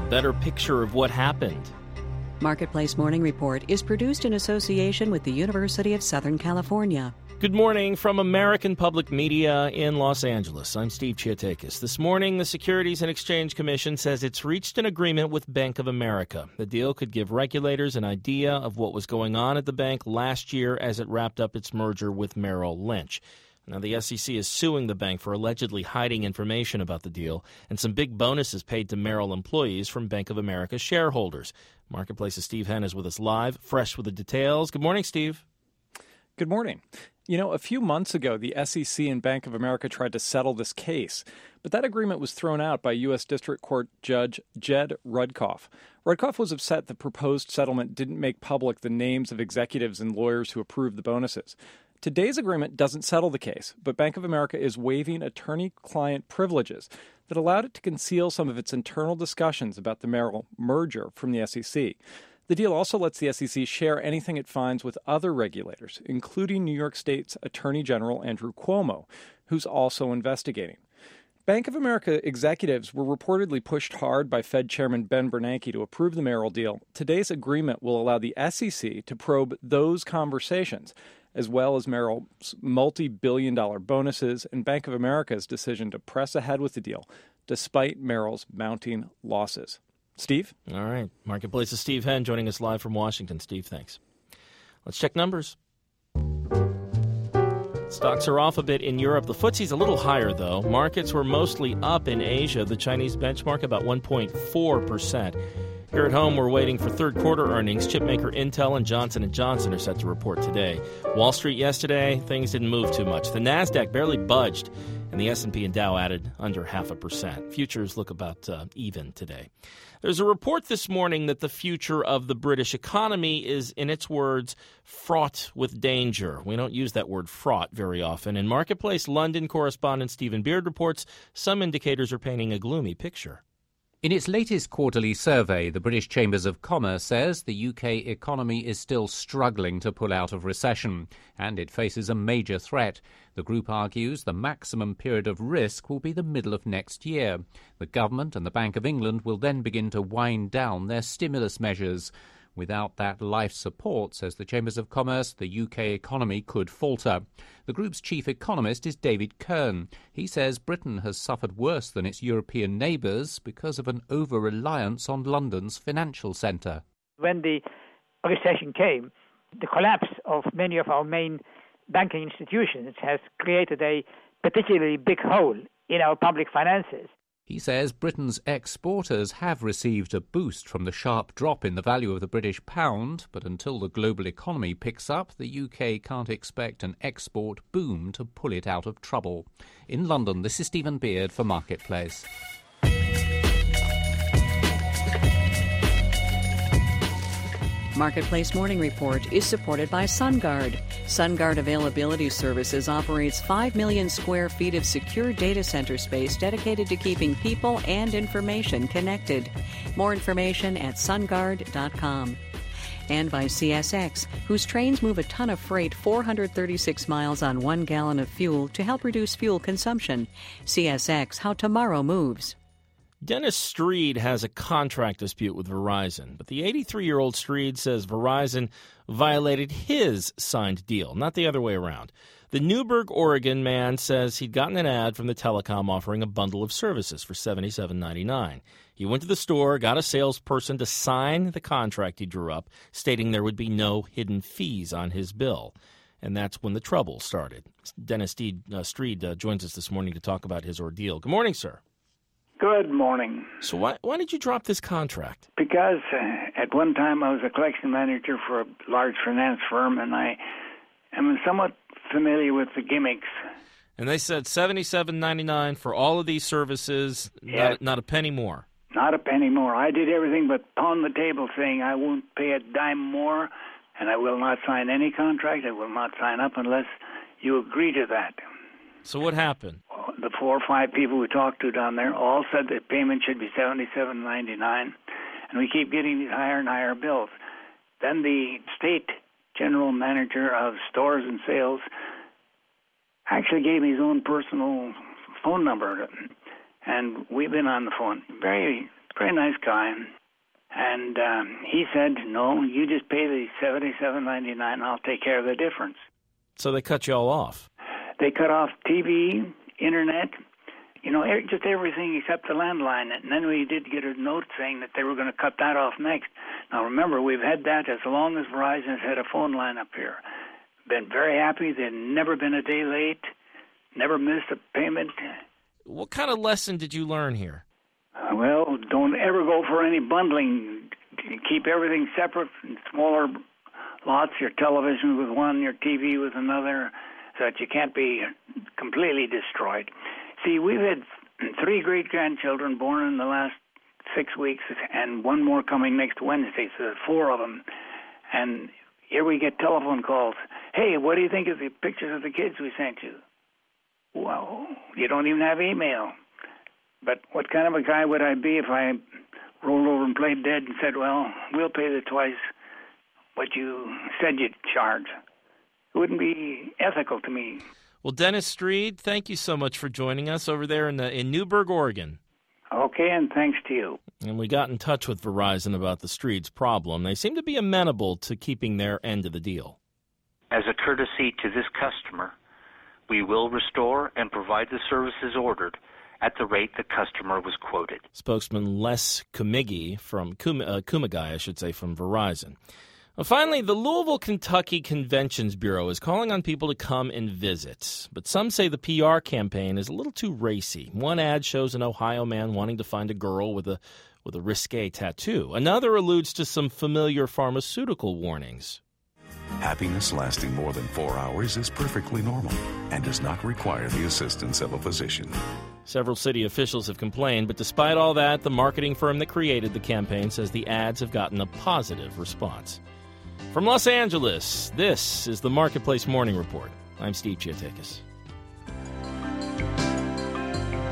better picture of what happened. Marketplace Morning Report is produced in association with the University of Southern California. Good morning from American Public Media in Los Angeles. I'm Steve Chiatakis. This morning, the Securities and Exchange Commission says it's reached an agreement with Bank of America. The deal could give regulators an idea of what was going on at the bank last year as it wrapped up its merger with Merrill Lynch. Now, the SEC is suing the bank for allegedly hiding information about the deal and some big bonuses paid to Merrill employees from Bank of America shareholders. Marketplace's Steve Henn is with us live, fresh with the details. Good morning, Steve. Good morning. You know, a few months ago, the SEC and Bank of America tried to settle this case, but that agreement was thrown out by U.S. District Court Judge Jed Rudkoff. Rudkoff was upset the proposed settlement didn't make public the names of executives and lawyers who approved the bonuses. Today's agreement doesn't settle the case, but Bank of America is waiving attorney-client privileges that allowed it to conceal some of its internal discussions about the Merrill merger from the SEC. The deal also lets the SEC share anything it finds with other regulators, including New York State's Attorney General Andrew Cuomo, who's also investigating. Bank of America executives were reportedly pushed hard by Fed Chairman Ben Bernanke to approve the Merrill deal. Today's agreement will allow the SEC to probe those conversations, as well as Merrill's multi-billion-dollar bonuses and Bank of America's decision to press ahead with the deal, despite Merrill's mounting losses. Steve? All right. Marketplace's Steve Henn joining us live from Washington. Steve, thanks. Let's check numbers. Stocks are off a bit in Europe. The FTSE's a little higher, though. Markets were mostly up in Asia. The Chinese benchmark about 1.4%. Here at home, we're waiting for third quarter earnings. Chipmaker Intel and Johnson & Johnson are set to report today. Wall Street yesterday, things didn't move too much. The Nasdaq barely budged, and the S&P and Dow added under 0.5%. Futures look about even today. There's a report this morning that the future of the British economy is, in its words, fraught with danger. We don't use that word fraught very often. And Marketplace London correspondent Stephen Beard reports some indicators are painting a gloomy picture. In its latest quarterly survey, the British Chambers of Commerce says the UK economy is still struggling to pull out of recession, and it faces a major threat. The group argues the maximum period of risk will be the middle of next year. The government and the Bank of England will then begin to wind down their stimulus measures. Without that life support, says the Chambers of Commerce, the UK economy could falter. The group's chief economist is David Kern. He says Britain has suffered worse than its European neighbours because of an over-reliance on London's financial centre. When the recession came, the collapse of many of our main banking institutions has created a particularly big hole in our public finances. He says Britain's exporters have received a boost from the sharp drop in the value of the British pound, but until the global economy picks up, the UK can't expect an export boom to pull it out of trouble. In London, this is Stephen Beard for Marketplace. Marketplace Morning Report is supported by SunGuard. SunGuard Availability Services operates 5 million square feet of secure data center space dedicated to keeping people and information connected. More information at sunguard.com. And by CSX, whose trains move a ton of freight 436 miles on 1 gallon of fuel to help reduce fuel consumption. CSX, how tomorrow moves. Dennis Streed has a contract dispute with Verizon, but the 83-year-old Streed says Verizon violated his signed deal, not the other way around. The Newberg, Oregon man says he'd gotten an ad from the telecom offering a bundle of services for $77.99. He went to the store, got a salesperson to sign the contract he drew up, stating there would be no hidden fees on his bill. And that's when the trouble started. Dennis Streed joins us this morning to talk about his ordeal. Good morning, sir. Good morning. So why did you drop this contract? Because at one time I was a collection manager for a large finance firm, and I am somewhat familiar with the gimmicks. And they said $77.99 for all of these services, yes. Not a penny more. Not a penny more. I did everything but pound the table saying I won't pay a dime more, and I will not sign any contract. I will not sign up unless you agree to that. So what happened? The 4 or 5 people we talked to down there all said the payment should be $77.99, and we keep getting these higher and higher bills. Then the state general manager of stores and sales actually gave me his own personal phone number, and we've been on the phone. Very Very nice guy. And he said, no, you just pay the $77.99. I'll take care of the difference. So they cut you all off. They cut off TV, internet, just everything except the landline. And then we did get a note saying that they were going to cut that off next. Now, remember, we've had that as long as Verizon has had a phone line up here. Been very happy. They've never been a day late, never missed a payment. What kind of lesson did you learn here? Well, don't ever go for any bundling. Keep everything separate in smaller lots, your television with one, your TV with another, so that you can't be completely destroyed. See, we've had 3 great-grandchildren born in the last 6 weeks, and one more coming next Wednesday, so there's 4 of them. And here we get telephone calls. Hey, what do you think of the pictures of the kids we sent you? Well, you don't even have email. But what kind of a guy would I be if I rolled over and played dead and said, well, we'll pay the twice what you said you'd charge? It wouldn't be ethical to me. Well, Dennis Streed, thank you so much for joining us over there in Newberg, Oregon. Okay, and thanks to you. And we got in touch with Verizon about the Streed's problem. They seem to be amenable to keeping their end of the deal. As a courtesy to this customer, we will restore and provide the services ordered at the rate the customer was quoted. Spokesman Les Kumagi from Kumagai, from Verizon. Well, finally, the Louisville, Kentucky Conventions Bureau is calling on people to come and visit. But some say the PR campaign is a little too racy. One ad shows an Ohio man wanting to find a girl with a risque tattoo. Another alludes to some familiar pharmaceutical warnings. Happiness lasting more than 4 hours is perfectly normal and does not require the assistance of a physician. Several city officials have complained, but despite all that, the marketing firm that created the campaign says the ads have gotten a positive response. From Los Angeles, this is the Marketplace Morning Report. I'm Steve Chiatakis.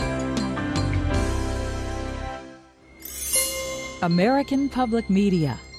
American Public Media